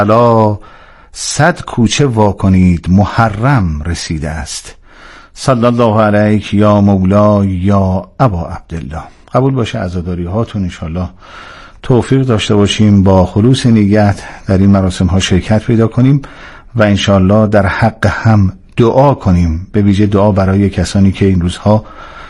الا 100 کوچه واکنید محرم رسیده است. صلی الله علیک یا مولا یا ابا عبدالله. قبول باشه عزاداری هاتون، انشالله توفیق داشته باشیم با خلوص نیت در این مراسم ها شرکت پیدا کنیم و انشالله در حق هم دعا کنیم، به ویژه دعا برای کسانی که این روزها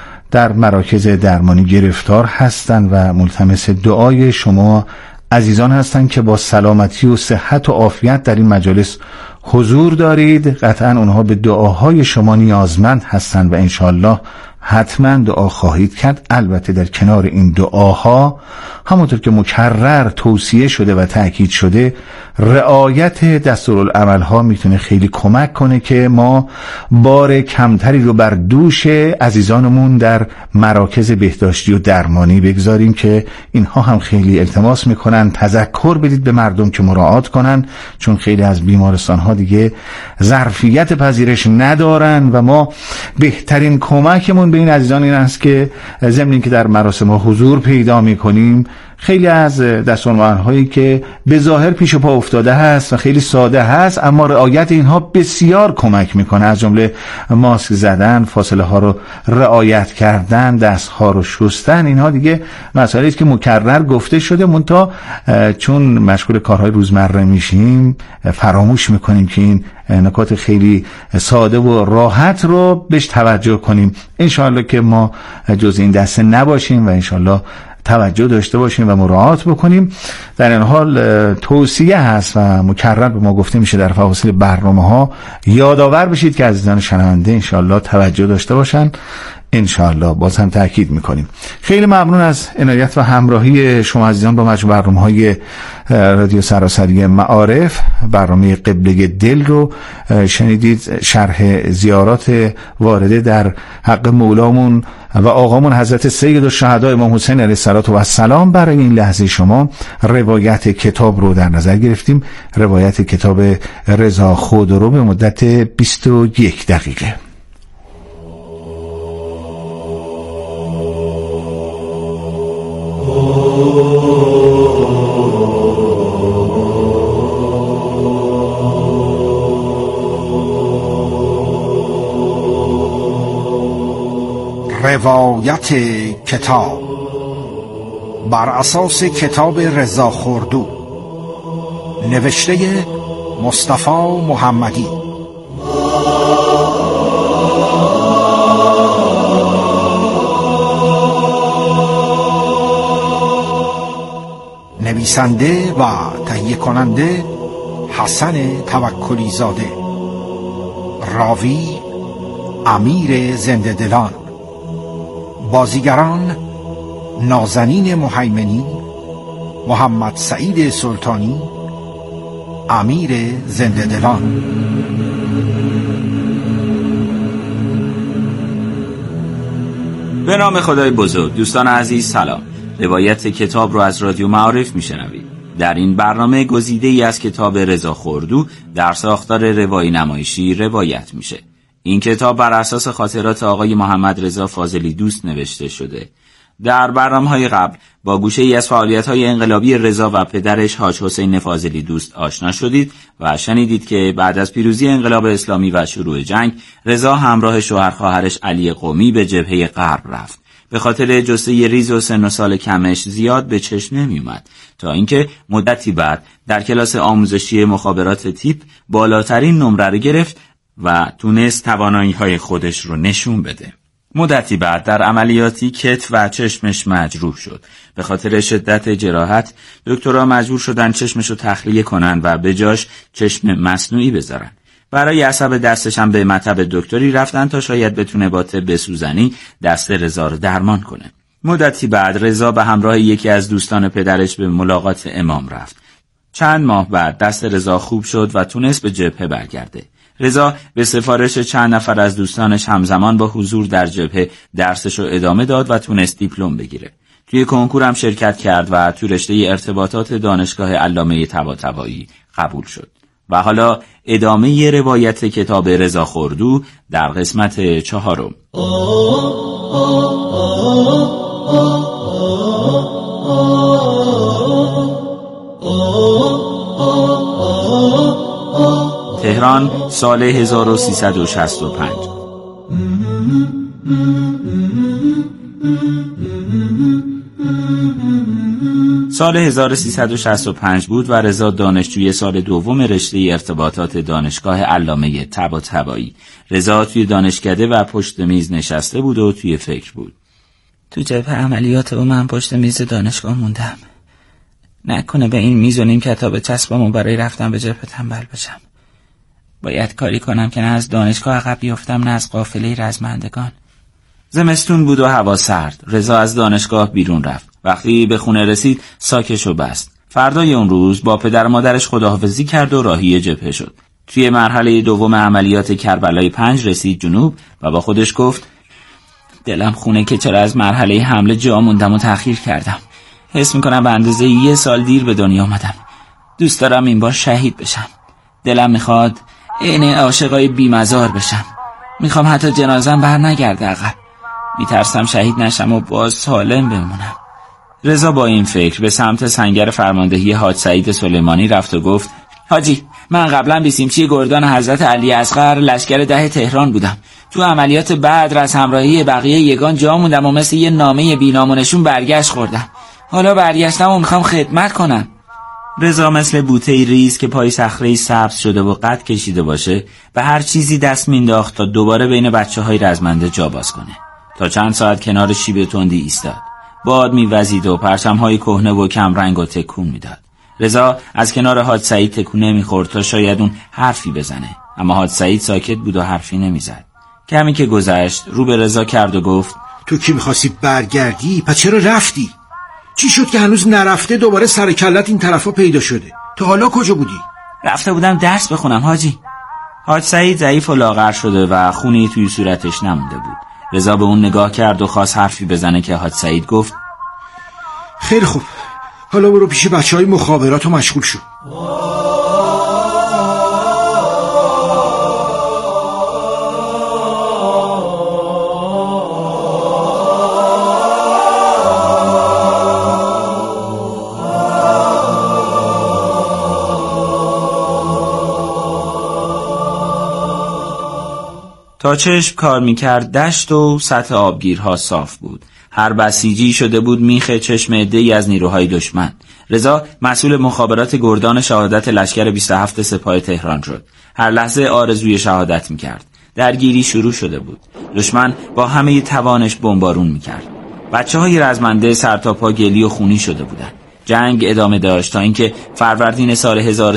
در مراکز درمانی گرفتار هستند و ملتمس دعای شما عزیزان هستند که با سلامتی و صحت و عافیت در این مجالس حضور دارید. قطعا اونها به دعاهای شما نیازمند هستند و انشالله حتما دعا خواهید کرد. البته در کنار این دعاها همونطور که مکرر توصیه شده و تأکید شده، رعایت دستورالعملها میتونه خیلی کمک کنه که ما بار کمتری رو بر دوش عزیزانمون در مراکز بهداشتی و درمانی بگذاریم که اینها هم خیلی التماس میکنن تذکر بدید به مردم که مراعات کنن، چون خیلی از بیمارستانها دیگه ظرفیت پذیرش ندارن و ما بهترین کمکمون به این عزیزان این است که ضمن اینکه در مراسم ها حضور پیدا میکنیم، خیلی از دستورالعمل‌هایی که به ظاهر پیش پا افتاده هست و خیلی ساده هست اما رعایت اینها بسیار کمک میکنه، از جمله ماسک زدن، فاصله ها رو رعایت کردن، دست ها رو شستن. اینها دیگه مسائلی است که مکرر گفته شده، منتها چون مشغول کارهای روزمره میشیم فراموش میکنیم که این نکات خیلی ساده و راحت رو بهش توجه کنیم. انشاءالله که ما جز این دسته نباشیم و انشاءالله توجه داشته باشیم و مراعات بکنیم. در این حال توصیه هست و مکرر به ما گفته میشه در فواصل برنامه ها، یادآور بشید که عزیزان شنونده انشاءالله توجه داشته باشن. انشاءالله باز هم تأکید میکنیم. خیلی ممنون از عنایت و همراهی شما عزیزان با مجموع برنامه‌های رادیو سراسری معارف. برنامه قبله دل رو شنیدید، شرح زیارات وارده در حق مولامون و آقامون حضرت سید الشهدا امام حسین علیه السلام. برای این لحظه شما روایت کتاب رو در نظر گرفتیم، روایت کتاب رضا خودرو به مدت 21 دقیقه. روایت کتاب بر اساس کتاب رضا خودرو، نوشته مصطفی محمدی، نویسنده و تهیه کننده حسن توکلی زاده، راوی امیر زنده دلان، بازیگران نازنین مهیمنی، محمد سعید سلطانی، امیر زنده دلان. به نام خدای بزرگ. دوستان عزیز سلام. روایت کتاب رو از رادیو معارف میشنوید. در این برنامه گزیده‌ای از کتاب رضا خودرو در ساختار روایی نمایشی روایت میشه. این کتاب بر اساس خاطرات آقای محمد رضا فاضلی دوست نوشته شده. در برنامه‌های قبل با گوشه‌ای از فعالیت‌های انقلابی رضا و پدرش حاج حسین فاضلی دوست آشنا شدید و شنیدید که بعد از پیروزی انقلاب اسلامی و شروع جنگ، رضا همراه شوهر خواهرش علی قمی به جبهه غرب رفت. به خاطر جثه ریز و سن و سال کمش زیاد به چشم نمی اومد، تا اینکه مدتی بعد در کلاس آموزشی مخابرات تیپ بالاترین نمره رو گرفت و تونست توانایی‌های خودش رو نشون بده. مدتی بعد در عملیاتی کتف و چشمش مجروح شد. به خاطر شدت جراحت دکترها مجبور شدن چشمش رو تخلیه کنن و به جاش چشم مصنوعی بذارن. برای عصب دستش هم به مطب دکتری رفتن تا شاید بتونه با طب سوزنی دست رضا رو درمان کنه. مدتی بعد رضا به همراه یکی از دوستان پدرش به ملاقات امام رفت. چند ماه بعد دست رضا خوب شد و تونست به جبهه برگرده. رضا به سفارش چند نفر از دوستانش همزمان با حضور در جبهه درسش رو ادامه داد و تونست دیپلم بگیره. توی کنکور هم شرکت کرد و توی رشته ارتباطات دانشگاه علامه طباطبایی قبول شد. و حالا ادامه روایت کتاب رضا خودرو در قسمت 4. تهران، سال 1365. سال 1365 بود و رضا دانشجوی سال دوم رشته ارتباطات دانشگاه علامه طباطبایی. رضا توی دانشکده و پشت میز نشسته بود و توی فکر بود. تو جبهه عملیات و من پشت میز دانشگاه موندم. نکنه به این میز و نیم کتاب چسبامو برای رفتن به جبهه تنبل بشم. باید کاری کنم که نه از دانشگاه عقب بیفتم نه از قافله رزمندگان. زمستون بود و هوا سرد. رضا از دانشگاه بیرون رفت. وقتی به خونه رسید ساکشو بست. فردای اون روز با پدر مادرش خداحافظی کرد و راهی جبهه شد. توی مرحله دوم عملیات کربلای 5 رسید جنوب و با خودش گفت دلم خونه که چرا از مرحله حمله جا موندم و تأخیر کردم. حس میکنم به اندازه 1 سال دیر به دنیا آمدم. دوست دارم این بار شهید بشم. دلم میخواد عین عاشقای بی‌مزار بشم. میخوام حتی جنازم بر نگرده عقب. میترسم شهید نشم و باز سالم بمونم. رضا با این فکر به سمت سنگر فرماندهی حاج سعید سلیمانی رفت و گفت حاجی، من قبلا بیسیمچی گردان حضرت علی اصغر لشکر 10 تهران بودم. تو عملیات بدر از همراهی بقیه یگان جا موندم و مثل یه نامه بی‌نامونشون برگشت خوردم. حالا برگشتم و میخوام خدمت کنم. رضا مثل بوته ریز که پای صخره سبز شده و قد کشیده باشه به هر چیزی دست مینداخت تا دوباره بین بچه‌های رزمنده جا باز کنه. تا چند ساعت کنار شیب تندی ایستاد. باد میوزید و پرچم‌های کهنه و کم رنگ و تکون میداد. رضا از کنار حاج سعید تکونه میخورد تا شاید اون حرفی بزنه، اما حاج سعید ساکت بود و حرفی نمیزد. کمی که گذشت رو به رضا کرد و گفت تو که میخواستی برگردی پس چرا رفتی؟ چی شد که هنوز نرفته دوباره سر کلت این طرفا پیدا شده؟ تو حالا کجا بودی؟ رفته بودم درس بخونم حاجی. حاج سعید ضعیف و لاغر شده و خونی توی صورتش نمونده بود. رضا به اون نگاه کرد و خواست حرفی بزنه که حاج سعید گفت خیلی خوب، حالا برو پیش بچهای مخابرات و مشغول شو. تا چشم کار میکرد دشت و سطح آبگیرها صاف بود. هر بسیجی شده بود میخ چشم عده‌ای از نیروهای دشمن. رضا مسئول مخابرات گردان شهادت لشکر 27 سپاه تهران شد. هر لحظه آرزوی شهادت میکرد. درگیری شروع شده بود. دشمن با همه توانش بمبارون میکرد. بچه‌های رزمنده سر تا پا گلی و خونی شده بودند. جنگ ادامه داشت تا اینکه فروردین سال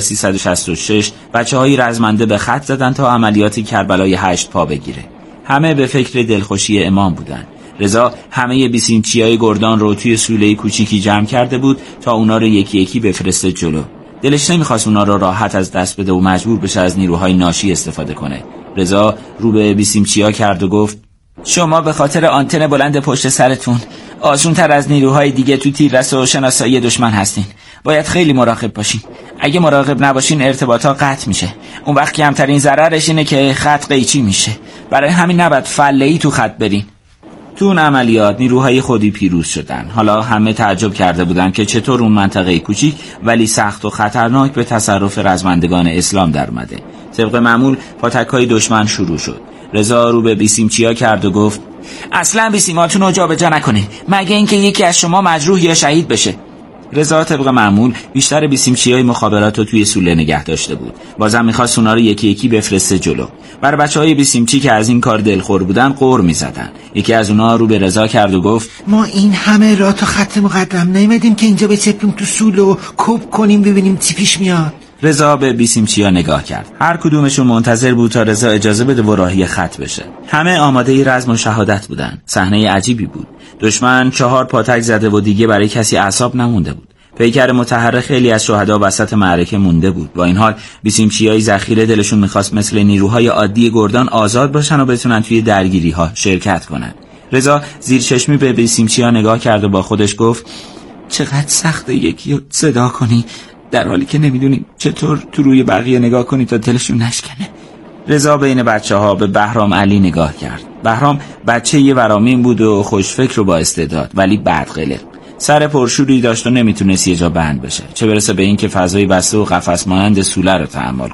1366 بچه‌های رزمنده به خط زدن تا عملیات کربلای 8 پا بگیره. همه به فکر دلخوشی امام بودن. رضا همه بیسیمچیای گردان رو توی سوله کوچیکی جمع کرده بود تا اونا رو یکی یکی بفرسته جلو. دلش نمیخواست اونا رو راحت از دست بده و مجبور بشه از نیروهای ناشی استفاده کنه. رضا رو به بیسیمچیا کرد و گفت شما به خاطر آنتن بلند پشت سرتون آسون‌تر از نیروهای دیگه تو تیررس و شناسایی دشمن هستین. باید خیلی مراقب باشین. اگه مراقب نباشین ارتباطات قطع میشه. اون وقت کمترین ضررش اینه که خط قیچی میشه. برای همین نباید فله‌ای تو خط برین. تو اون عملیات نیروهای خودی پیروز شدن. حالا همه تعجب کرده بودن که چطور اون منطقه کوچیک ولی سخت و خطرناک به تصرف رزمندگان اسلام در اومده. طبق معمول پاتک‌های دشمن شروع شد. رضا رو به بیسیمچیا کرد و گفت اصلا بیسیماتون رو جابجا نکنین مگه اینکه یکی از شما مجروح یا شهید بشه. رضا طبق معمول بیشتر بیسیمچیای مخابرات رو توی سوله نگه داشته بود. بازم می‌خواست اونا رو یکی یکی بفرسته جلو. برای بچه‌های بیسیمچی که از این کار دلخور بودن غر می‌زدن. یکی از اونا رو به رضا کرد و گفت ما این همه راه تا خط مقدم نیومدیم که اینجا بچپیم تو سوله و کوب کنیم ببینیم چی پیش میاد. رضا به بیسیمچیا نگاه کرد. هر کدومشون منتظر بود تا رضا اجازه بده و راهی خط بشه. همه آماده رزم و شهادت بودن. صحنه عجیبی بود. دشمن 4 پاتک زده و دیگه برای کسی اعصاب نمونده بود. پیکر متحرک خیلی از شهدا وسط معرکه مونده بود. با این حال بیسیمچیای ذخیره دلشون می‌خواست مثل نیروهای عادی گردان آزاد باشن و بتونن توی درگیری‌ها شرکت کنن. رضا زیر چشمی به بیسیمچیا نگاه کرد و با خودش گفت چقدر سخته یکی رو صدا کنی در حالی که نمیدونی چطور تو روی بقیه نگاه کنی تا دلشون نشکنه. رضا بین بچه‌ها به بهرام علی نگاه کرد. بهرام بچه یه ورامین بود و خوشفکر و با استعداد ولی بدقلق. سر پرشوری داشت و نمیتونست یه جا بند بشه، چه برسه به این که فضای بسته و قفس مانند سوله رو تحمل کنه.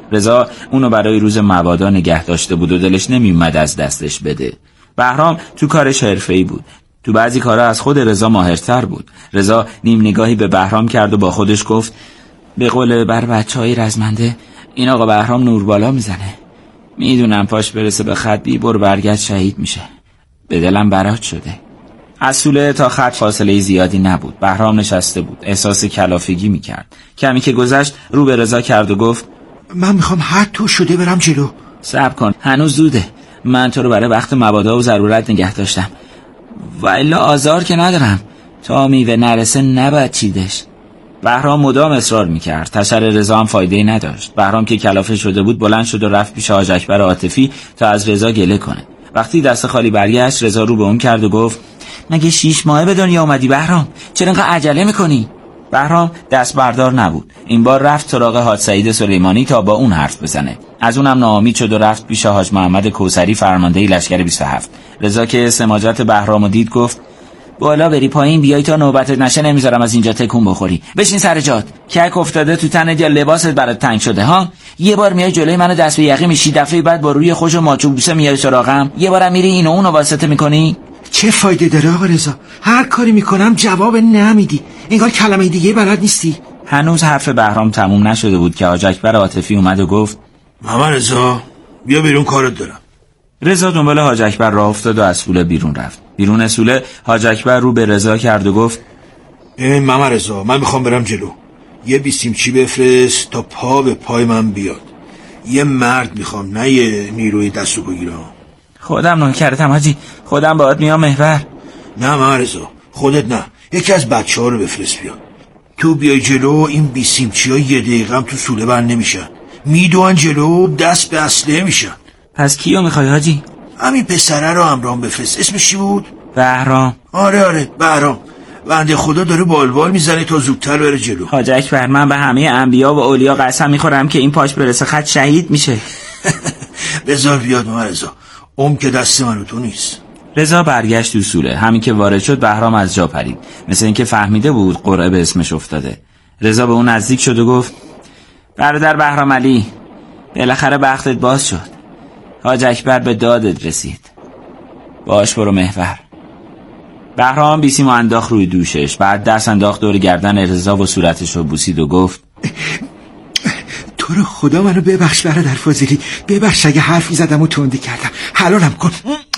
رضا اونو برای روز مبادا نگه داشته بود و دلش نمیومد از دستش بده. بهرام تو کارش حرفه‌ای بود. تو بعضی کارا از خود رضا ماهرتر بود. رضا نیم نگاهی به بهرام کرد و با خودش گفت به قول بر بچه‌های رزمنده این آقا بهرام نور بالا میزنه. میدونم پاش برسه به خط بی بر برگشت شهید میشه. به دلم برات شده. از سوله تا خط فاصله زیادی نبود. بهرام نشسته بود. احساس کلافگی میکرد. کمی که گذشت رو به رضا کرد و گفت من میخوام حد تو شده برم جلو. صبر کن، هنوز زوده. من تو رو برای وقت مبادا و ضرورت نگه داشتم و الا آزار که ندارم. تا میوه نرسه نباید چیدش. بهرام مدام اصرار میکرد. تشر رضا هم فایده‌ای نداشت. بهرام که کلافه شده بود بلند شد و رفت پیش حاج اکبر عاطفی تا از رضا گله کنه. وقتی دست خالی برگشت رضا رو به اون کرد و گفت مگه 6 ماهه به دنیا اومدی بهرام؟ چرا اینقدر عجله میکنی؟ بهرام دست بردار نبود. این بار رفت سراغ حاج سعید سلیمانی تا با اون حرف بزنه. از اونم ناامید شد و رفت پیش حاج محمد کوثری فرمانده لشکر 27. رضا که سماجت بهرامو دید گفت بالا بری پایین بیای تا نوبتت نشه نمیذارم از اینجا تکون بخوری. بشین سر جات. کک افتاده تو تنت یا لباست برات تنگ شده ها؟ یه بار میای جلوی منو دست به یقه میشی، دفعه بعد با روی خوش و ماچوب بوسه میای سراغم، یه بارم میری اینو اونو واسطه میکنی. چه فایده داره آقا رضا؟ هر کاری میکنم جواب نمیدی. انگار کلمه دیگه بلد نیستی. هنوز حرف بهرام تموم نشده بود که حاج اکبر عاطفی اومد و گفت محمد رضا بیا بیرون کارت دارم. رضا دنبال حاج اکبر راه افتاد و از سوله بیرون رفت. بیرون سوله حاج اکبر رو به رضا کرد و گفت محمد رضا من میخوام برم جلو. یه بیسیمچی بفرست تا پا به پای من بیاد. یه مرد میخوام نه یه نیروی دستو بگیرم. خودم نوکرتم حاجی، خودم باهات میام محور. نه محمد رضا خودت نه، یکی از بچه‌ها رو بفرست بیاد. تو بیای جلو این بیسیمچی‌ها یه دقیقه هم تو سوله بند نمیشن. میدوان جلو دست به اسلحه میشن. پس کیو میخوای حاجی؟ همین پسره رو همراهم بفرست. اسمش چی بود؟ بهرام. آره بهرام. بنده خدا داره بالبال میزنه تا زودتر بره جلو. حاج اکبر من به همه انبیا و اولیا قسم میخورم که این پاش برسه خط شهید میشه. بذار بیاد محمد رضا. که دست من و تو نیست. رضا برگشت تو سوله. همین که وارد شد بهرام از جا پرید. مثل اینکه فهمیده بود قرعه به اسمش افتاده. رضا به اون نزدیک شد و گفت برادر بهرام علی بالاخره بختت باز شد. حاج اکبر به دادت رسید. باش برو محور. بهرام بیسیمو انداخت روی دوشش. بعد دست انداخت دور گردن رضا و صورتش رو بوسید و گفت تو رو خدا منو ببخش برادر فاضلی. ببخش اگه حرفی زدم و تندی کردم. حلالم کن.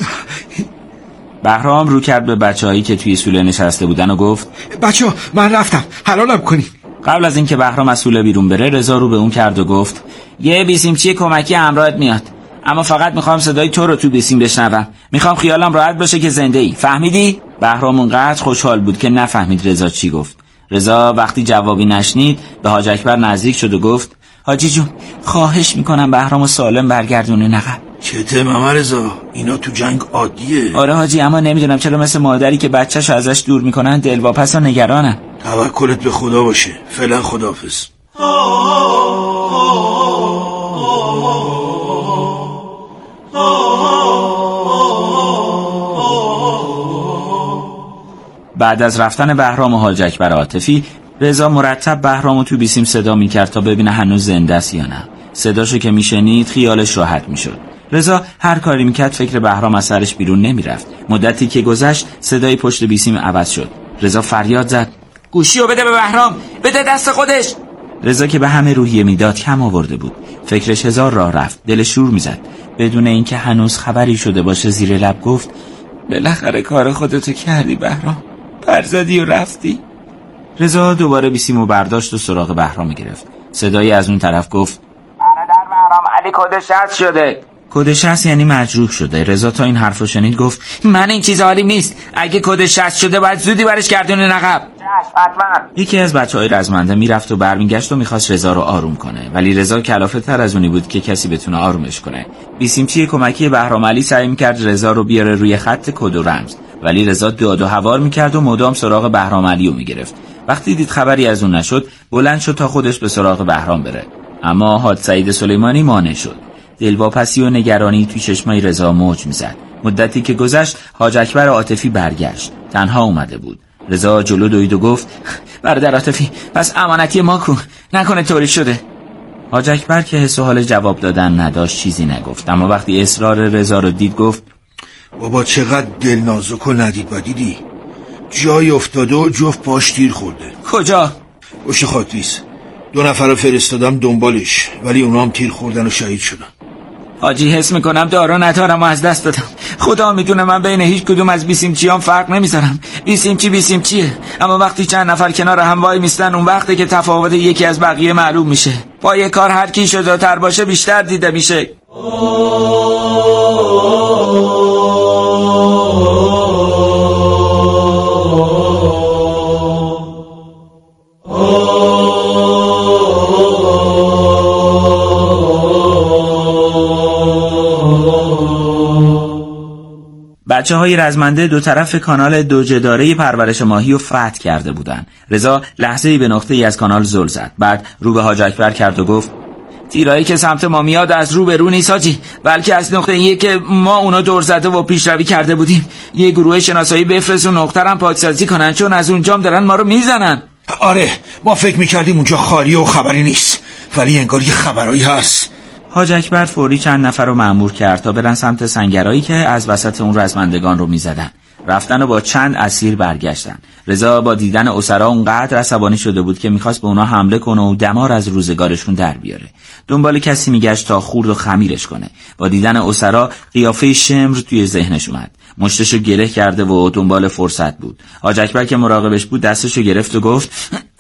بهرام رو کرد به بچه‌هایی که توی سوله نشسته بودن و گفت بچه‌ها من رفتم، حلالم کنین. قبل از اینکه بهرام از سوله بیرون بره رضا رو به اون کرد و گفت یه بیسیمچی کمکی همراهت میاد، اما فقط میخوام صدای تو رو تو بیسیم بشنوم. میخوام خیالم راحت باشه که زنده ای. فهمیدی؟ بهرام اونقدر خوشحال بود که نفهمید رضا چی گفت. رضا وقتی جوابی نشنید به حاج اکبر نزدیک شد و گفت حاجی جون خواهش میکنم بهرامو سالم برگردونین عقب. چته محمد رضا؟ اینا تو جنگ عادیه. آره حاجی، اما نمیدونم چرا مثل مادری که بچه‌شو ازش دور میکنن دلواپس و نگرانم. توکلت به خدا باشه. فعلا خداحافظ. بعد از رفتن بهرام و حاج اکبر عاطفی رضا مرتب بهرامو تو بیسیم صدا میکرد تا ببینه هنوز زنده است یا نه. صداشو که میشنید خیالش راحت میشد. رضا هر کاری میکرد فکر بهرام از سرش بیرون نمیرفت. مدتی که گذشت صدای پشت بیسیم عوض شد. رضا فریاد زد گوشیو بده به بهرام، بده دست خودش. رضا که به همه روحیه میداد کم آورده بود. فکرش هزار راه رفت. دلش شور میزد. بدون اینکه هنوز خبری شده باشه زیر لب گفت بالاخره کار خودتو کردی بهرام، پرزدی و رفتی. رضا دوباره بیسیمو برداشت و سراغ بهرام گرفت. صدایی از اون طرف گفت برادر بهرام علی کد 60 شده. کد 60 یعنی مجروح شده. رضا تا این حرفو شنید گفت من این چیز حالی نیست. اگه کد 60 شده باید زودی برش گردونین عقب. حتما. یکی از بچهای رزمنده میرفت و برمیگشت و میخواست رضا رو آروم کنه، ولی رضا کلافه تر از اونی بود که کسی بتونه آرومش کنه. بیسیمچی کمکی بهرام علی سعی میکرد رضا رو بیاره روی خط کد و رمز، ولی رضا داد و هوار میکرد و مدام سراغ بهرام علی رو میگرفت. وقتی دید خبری از اون نشد بلند شد تا خودش به سراغ بهرام بره، اما حاج سعید سلیمانی مانع شد. دلواپسی و نگرانی توی چشمای رضا موج میزد. مدتی که گذشت حاج اکبر عاطفی برگشت. تنها اومده بود. رضا جلو دوید و گفت برادر عاطفی پس امانتی ما کو، نکنه طوری شده. حاج اکبر که حس و حال جواب دادن نداشت چیزی نگفت، اما وقتی اصرار رضا رو دید گفت بابا چقدر دل نازک و ندید و دیدی جای افتاده و جفت پاش تیر خورده. کجا؟ پشت خاکریز. 2 نفر رو فرستادم دنبالش، ولی اونا هم تیر خوردن و شهید شدن. حاجی حس میکنم دارا ندارم و از دست دادم. خدا میدونه من بین هیچ کدوم از بیسیمچیام فرق نمیذارم. بیسیمچیه، اما وقتی چند نفر کنار هم وای میستن اون وقته که تفاوت یکی از بقیه معلوم میشه. با یه کار هر کی شجاع‌تر باشه بیشتر دیده میشه. بچه‌های رزمنده 2 طرف کانال 2 جداره پرورش ماهی رو فتح کرده بودن. رضا لحظه‌ای به نقطه‌ای از کانال زل زد. بعد رو به حاج اکبر کرد و گفت تیرایی که سمت ما میاد از رو به رو نیست حاجی، بلکه از نقطه‌ایه که ما اونا دور زده و پیشروی کرده بودیم. یه گروه شناسایی بفرست و نقطه رو پاکسازی کنن، چون از اونجام دارن ما رو میزنن. آره ما فکر میکردیم اونجا خالیه و خبری نیست، ولی انگار یه خبرایی هست. حاج اکبر فوری چند نفر رو مأمور کرد تا برن سمت سنگرایی که از وسط اون رزمندگان رو میزدن. رفتن و با چند اسیر برگشتن. رضا با دیدن اسرا اونقدر عصبانی شده بود که میخواست به اونا حمله کنه و دمار از روزگارشون در بیاره. دنبال کسی میگشت تا خورد و خمیرش کنه. با دیدن اسرا قیافه شمر توی ذهنش اومد. مشتشو گره کرده و دنبال فرصت بود. حاج اکبر که مراقبش بود دستشو گرفت و گفت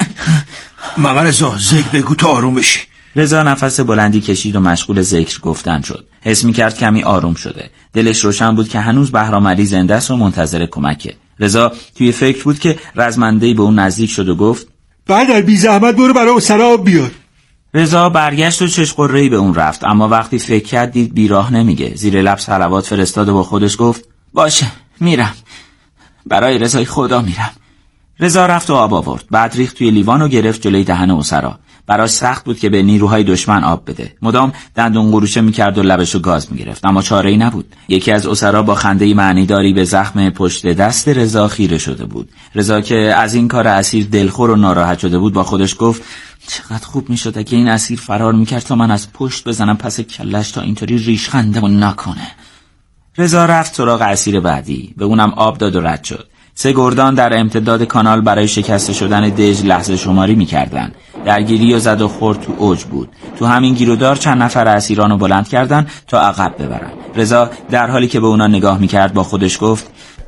مامان رضا ذکر بگو تا آروم بشی. رضا نفس بلندی کشید و مشغول ذکر گفتن شد. حس می‌کرد کمی آروم شده. دلش روشن بود که هنوز بهرام علی زنده است و منتظر کمکه. رضا توی فکر بود که رزمنده‌ای به اون نزدیک شد و گفت بعد بی زحمت برو برای اسرا بیار. رضا برگشت و چشم‌قره‌ای به اون رفت، اما وقتی فکر کرد دید بیراه نمیگه. زیر لب صلوات فرستاد و با خودش گفت باشه میرم، برای رضای خدا میرم. رضا رفت و آب آورد. بعد ریخت توی لیوان و گرفت جلوی دهن اسرا. براش سخت بود که به نیروهای دشمن آب بده. مدام دندون قروشه میکرد و لبشو گاز میگرفت، اما چاره‌ای نبود. یکی از اسرا با خنده‌ای معنیداری به زخم پشت دست رضا خیره شده بود. رضا که از این کار اسیر دلخور و ناراحت شده بود با خودش گفت چقدر خوب میشد اگه این اسیر فرار میکرد تا من از پشت بزنم پس کلش تا اینطوری ریشخندمون نکنه. رضا رفت سراغ اسیر بعدی، به اونم آب داد و رد شد. 3 گردان در امتداد کانال برای شکسته شدن دژ لحظه شماری می‌کردند. درگیری و زد و خورد تو اوج بود. تو همین گیرودار چند نفر اسیرانو بلند کردن تا عقب ببرن. رضا در حالی که به اونا نگاه می‌کرد با خودش گفت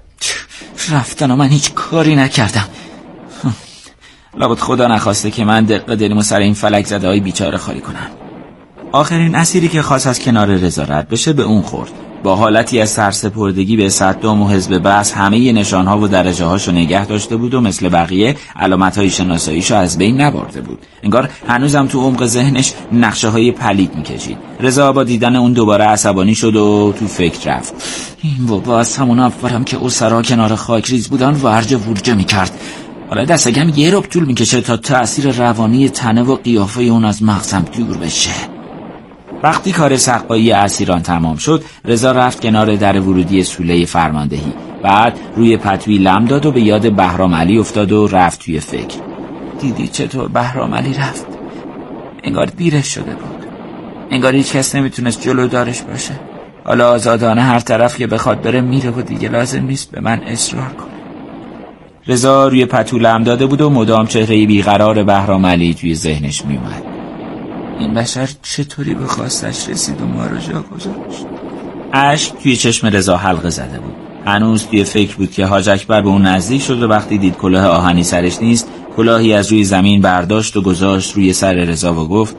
رفتن و من هیچ کاری نکردم. لابد خدا نخواسته که من دق دلمو سر این فلک زده‌های بیچاره خالی کنم. آخرین اسیری که خواست از کنار رضا رد بشه به اون خورد. با حالتی از سرسپردگی به صدام و حزب بعث همه نشانها و درجه‌هاشو نگه داشته بود و مثل بقیه علامت‌های شناساییشو از بین نبرده بود. انگار هنوزم تو عمق ذهنش نقشه‌های پلید می‌کشید. رضا با دیدن اون دوباره عصبانی شد و تو فکر رفت. این بابا از همون اولم که اسرا کنار خاکریز بودن ورجه ورجه می‌کرد. حالا دستگم یه ربع طول می‌کشه تا تأثیر روانی تنه و قیافه اون از مغزم دور بشه. وقتی کار سقایی اسیران تمام شد، رضا رفت کنار در ورودی سوله فرماندهی. بعد روی پتوی لم داد و به یاد بهرام علی افتاد و رفت توی فکر. دیدی چطور بهرام علی رفت؟ انگار دیرش شده بود. انگار هیچ کس نمیتونست جلو دارش باشه. حالا آزادانه هر طرف که بخواد بره میره و دیگه لازم نیست به من اصرار کنه. رضا روی پتو لم داده بود و مدام چهره بیقرار بهرام علی توی ذهنش میومد. این بشر چطوری به خواستش رسید و ما رو جا گذاشت؟ اشک توی چشم رضا حلقه زده بود. هنوز توی فکر بود که حاج اکبر به اون نزدیک شد و وقتی دید کلاه آهنی سرش نیست، کلاهی از روی زمین برداشت و گذاشت روی سر رضا و گفت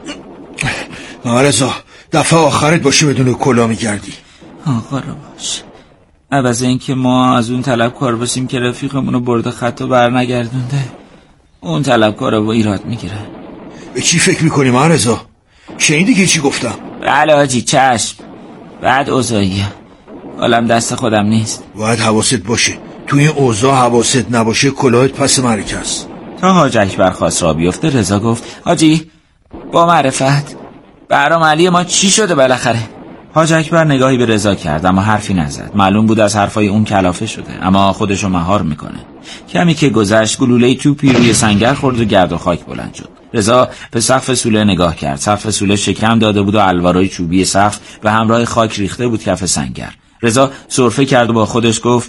رضا دفعه آخرت باشه بدون کلاه میگردی. آقا رو باش. عوض این که ما از اون طلبکار باشیم که رفیقمونو برده خط و برنگردونده، اون طلبکار رو با ایراد میگیره. به چی فکر میکنی رضا؟ شنیدی که چی گفتم؟ بله حاجی چشم. بعد اوضاعیه، حالم دست خودم نیست. باید حواست باشه، تو این اوضاع حواست نباشه کلاهت پس معرکه است. تا حاج اکبر خواست را بیفته رضا گفت حاجی با معرفت بهرام علی ما چی شده بالاخره؟ حاج اکبر نگاهی به رضا کرد اما حرفی نزد. معلوم بود از حرفای اون کلافه شده، اما خودشو مهار میکنه. کمی که گذشت گلوله‌ای توپی روی سنگر خورد و گرد و خاک بلند شد. رضا به سقف سوله نگاه کرد. سقف سوله شکم داده بود و الوارای چوبی سقف به همراه خاک ریخته بود کف سنگر. رضا سرفه کرد و با خودش گفت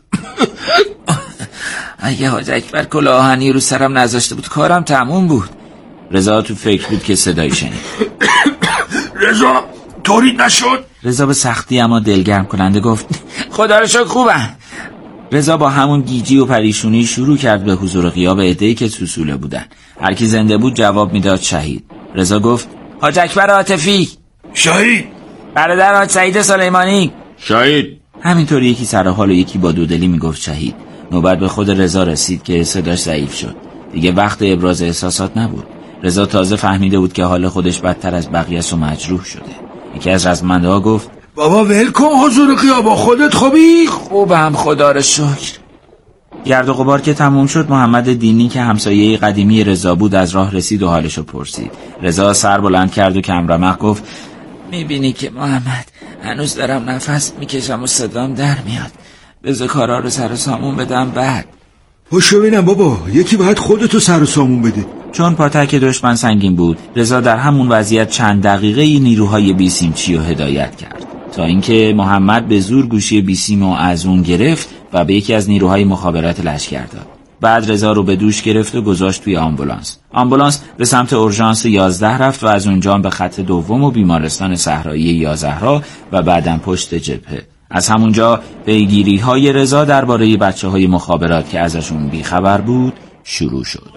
اگه حاج اکبر کلاه آهنی رو سرم نذاشته بود کارم تموم بود. رضا تو فکر بود که صدایی شنید. رضا تولید نشد؟ رضا به سختی اما دلگرم کننده گفت خدا رو شکر خوبم. رضا با همون گیجی و پریشونی شروع کرد به حضور غیاب عده‌ای که تو سوله بودن. هر کی زنده بود جواب میداد شهید. رضا گفت حاج اکبر عاطفی. شهید. برادر حاج سعید سلیمانی. شهید. همینطوری یکی سر حال و یکی با دودلی میگفت شهید. نوبت به خود رضا رسید که صداش ضعیف شد. دیگه وقت ابراز احساسات نبود. رضا تازه فهمیده بود که حال خودش بدتر از بقیه و مجروح شده. یکی از رزمنده‌ها گفت بابا ولکن حضور غیاب، خودت خوبی؟ خوبم خدا رو شکر. گرد و غبار که تموم شد، محمد دینی که همسایه قدیمی رضا بود از راه رسید و حالشو پرسید. رضا سر بلند کرد و کمرمق گفت میبینی که محمد هنوز دارم نفس میکشم و صدام در میاد. بذار کارا رو سر و سامون بدم بعد. پشو ببینم بابا، یکی باید خودتو سر و سامون بده. چون پاتک دشمن سنگین بود، رضا در همون وضعیت چند دقیقه نیروهای بیسیمچی رو هدایت کرد تا اینکه محمد به زور گوشی بیسیم رو از اون گرفت و به یکی از نیروهای مخابرات لشکر داد. بعد رضا رو به دوش گرفت و گذاشت توی آمبولانس به سمت اورژانس 11 رفت و از اونجا به خط دوم و بیمارستان صحرایی یازهرا و بعداً پشت جبهه. از همونجا پیگیری‌های رضا درباره بچه‌های مخابرات که ازشون بیخبر بود شروع شد.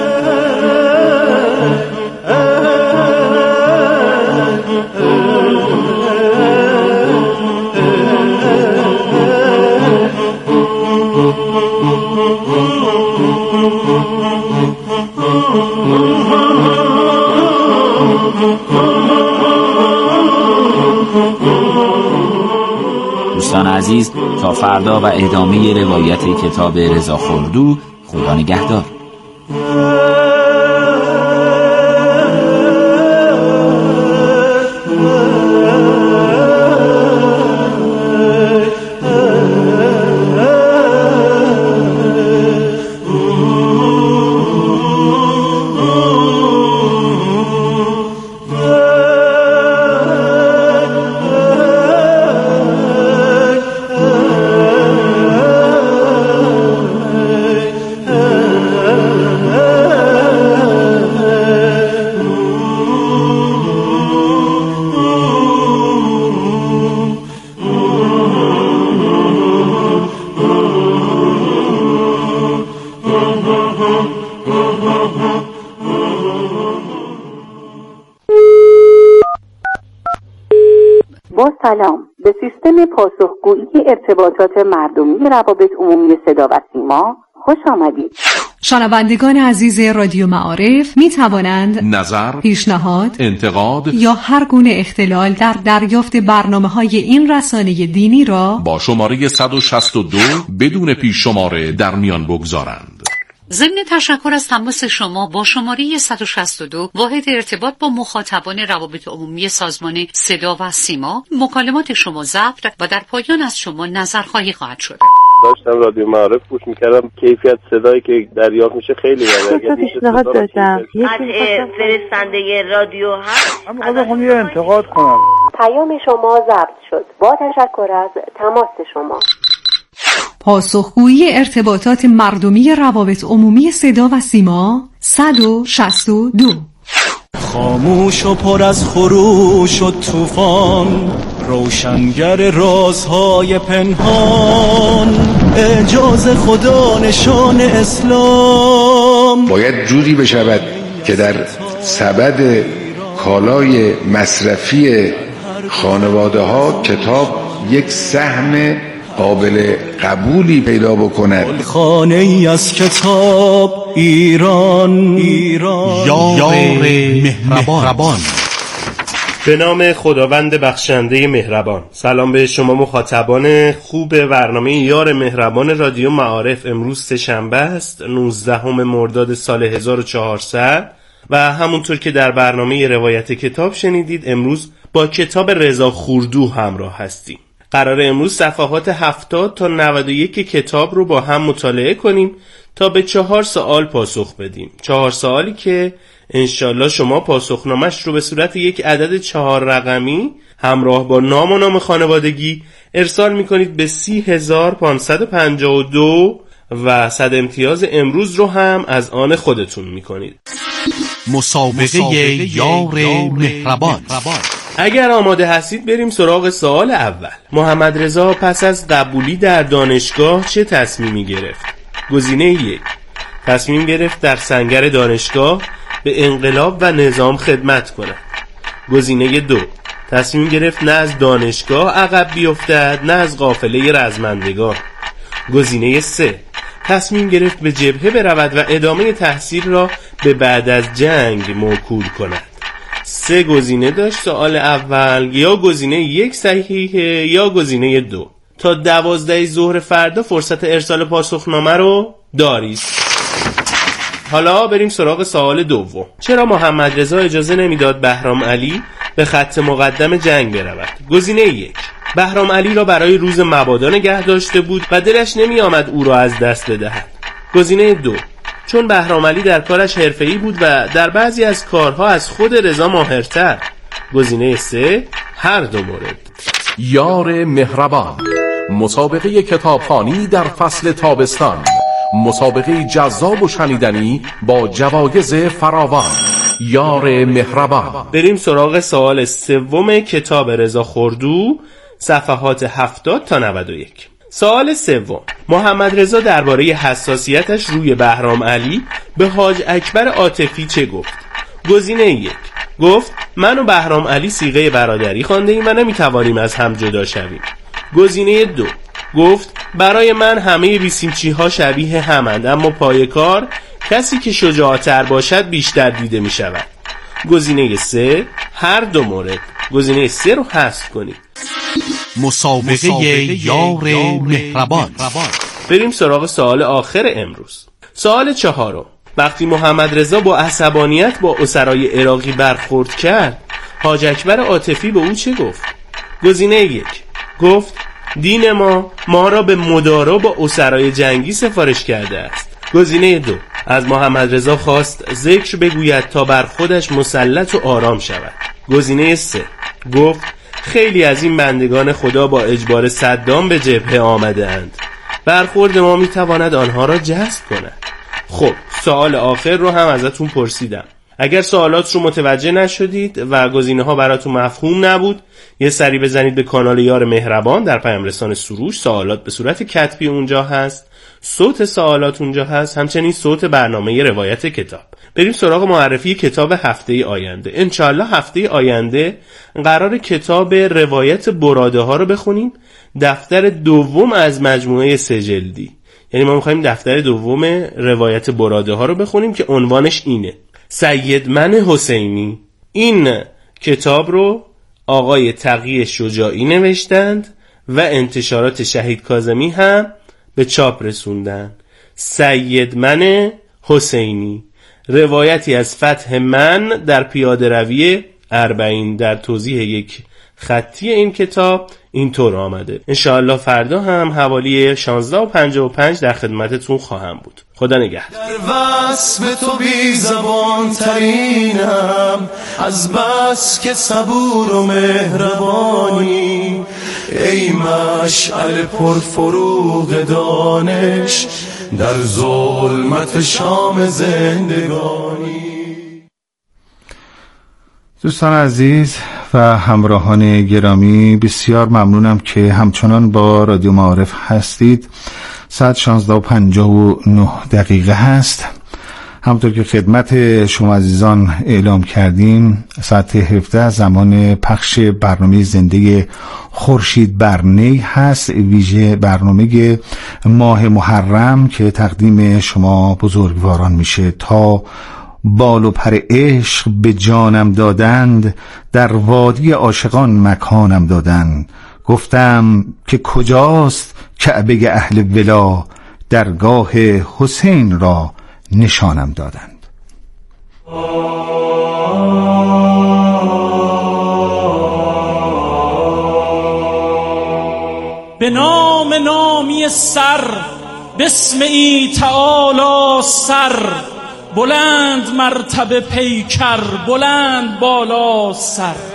دوستان عزیز، تا فردا و ادامه روایت کتاب رضا خردو، خدا نگهدار. با سلام، به سیستم پاسخگویی ارتباطات مردمی روابط عمومی صدا و سیما خوش آمدید. شنوندگان عزیز رادیو معارف می توانند نظر، پیشنهاد، انتقاد یا هر گونه اختلال در دریافت برنامه‌های این رسانه دینی را با شماره 162 بدون پیش شماره در میان بگذارند. ضمن تشکر از تماس شما با شماره 162 واحد ارتباط با مخاطبان روابط عمومی سازمان صدا و سیما، مکالمات شما ضبط و در پایان از شما نظرخواهی خواهد شد. داشتم رادیو معارف گوش میکردم، کیفیت صدایی که دریافت میشه خیلی بالاست. پیشنهاد داشتم فرستنده رادیو هست. من خودم یه انتقاد کنم. پیام شما ضبط شد. با تشکر از تماس شما. پاسخگویی ارتباطات مردمی روابط عمومی صدا و سیما 162. خاموش و پر از خروش و طوفان، روشنگر رازهای پنهان، اعجاز خدا نشان اسلام. باید جوری بشود که در سبد کالای مصرفی خانواده ها کتاب یک سهم قابل قبولی پیدا بکند. خانه ای از کتاب ایران یار مهربان. به نام خداوند بخشنده مهربان. سلام به شما مخاطبان خوب برنامه یار مهربان رادیو معارف. امروز سه‌شنبه است، 19 مرداد سال 1400 و همونطور که در برنامه روایت کتاب شنیدید، امروز با کتاب رضا خردو همراه هستیم. قراره امروز صفحات 70 تا 91 کتاب رو با هم مطالعه کنیم تا به 4 سوال پاسخ بدیم. 4 سوالی که انشالله شما پاسخنامش رو به صورت یک عدد 4 رقمی همراه با نام و نام خانوادگی ارسال میکنید به 30552 و 100 امتیاز امروز رو هم از آن خودتون میکنید. مسابقه یار مهربان. اگر آماده هستید بریم سراغ سوال اول. محمد رضا پس از قبولی در دانشگاه چه تصمیمی گرفت؟ گزینه 1 تصمیم گرفت در سنگر دانشگاه به انقلاب و نظام خدمت کند. گزینه 2 تصمیم گرفت نه از دانشگاه عقب بیفتد نه از قافله رزمندگان. گزینه 3 تصمیم گرفت به جبهه برود و ادامه تحصیل را به بعد از جنگ موکول کند. 3 گزینه داشت سوال اول، یا گزینه 1 صحیحه یا گزینه 2. تا 12 ظهر فردا فرصت ارسال پاسخنامه رو دارید. حالا بریم سراغ سوال دوم. چرا محمد رضا اجازه نمیداد بهرام علی به خط مقدم جنگ برود؟ گزینه 1 بهرام علی را برای روز مبادا نگه داشته بود و دلش نمی آمد او را از دست بدهد. گزینه 2 چون بهرام علی در کارش حرفه‌ای بود و در بعضی از کارها از خود رضا ماهرتر. گزینه 3 هر دو مورد. یار مهربان، مسابقه کتابخوانی در فصل تابستان، مسابقه جذاب و شنیدنی با جوایز فراوان. یار مهربان. بریم سراغ سوال سوم کتاب رضا خردو، صفحات 70 تا 91. سوال سوم. محمد رضا درباره حساسیتش روی بهرام علی به حاج اکبر عاطفی چه گفت؟ گزینه 1 گفت من و بهرام علی صیغه برادری خوانده ایم و نمیتوانیم از هم جدا شویم. گزینه 2 گفت برای من همه بیسیمچی ها شبیه همند، اما پای کار کسی که شجاعتر باشد بیشتر دیده می شود. گزینه 3 هر دو مورد. گزینه 3 رو حذف کنید. مسابقه یار مهربان. بریم سراغ سوال آخر امروز. سوال 4. وقتی محمد رضا با عصبانیت با اسرای عراقی برخورد کرد، حاج اکبر عاطفی به او چه گفت؟ گزینه 1 گفت دین ما را به مدارا با اسرای جنگی سفارش کرده است. گزینه 2 از محمد رضا خواست ذکر بگوید تا بر خودش مسلط و آرام شود. گزینه 3 گفت خیلی از این بندگان خدا با اجبار صدام به جبهه آمده اند، برخورد ما میتواند آنها را جذب کند. خب سوال آخر رو هم ازتون پرسیدم. اگر سوالات رو متوجه نشدید و گزینه ها براتون مفهوم نبود، یه سری بزنید به کانال یار مهربان در پیامرسان سروش. سوالات به صورت کتبی اونجا هست، صوت سوالات اونجا هست، همچنین صوت برنامه روایت کتاب. بریم سراغ معرفی کتاب هفته آینده. انشالله هفته آینده قرار کتاب روایت براده ها رو بخونیم، دفتر دوم از مجموعه 3 جلدی. یعنی ما میخوایم دفتر دوم روایت براده ها رو بخونیم که عنوانش اینه: سیدمن حسینی. این کتاب رو آقای تقی شجاعی نوشتند و انتشارات شهید کاظمی هم به چاپ رسوندن. سیدمن حسینی، روایتی از فتح من در پیاده روی 40. در توضیح یک خطی این کتاب اینطور آمده. انشاءالله فردا هم حوالی 16:55 در خدمتتون خواهم بود. خدا نگهدار. در وصف تو بی زبان ترینم، از بس که صبور و مهربانی، ای مشعل پرفروغ دانش در ظلمت شام زندگانی. دوستان عزیز و همراهان گرامی، بسیار ممنونم که همچنان با رادیو معارف هستید. ساعت 16:59 هست. همطور که خدمت شما عزیزان اعلام کردیم، ساعت 17 زمان پخش برنامه زنده خورشید برنی هست، ویژه برنامه ماه محرم که تقدیم شما بزرگواران میشه. تا بال و پر عشق به جانم دادند، در وادی عاشقان مکانم دادند. گفتم که کجاست کعبه اهل ولا، درگاه حسین را نشانم دادند. به نام نامی سر، بسم ای تعالی سر، بلند مرتبه پیکر، بلند بالا سر.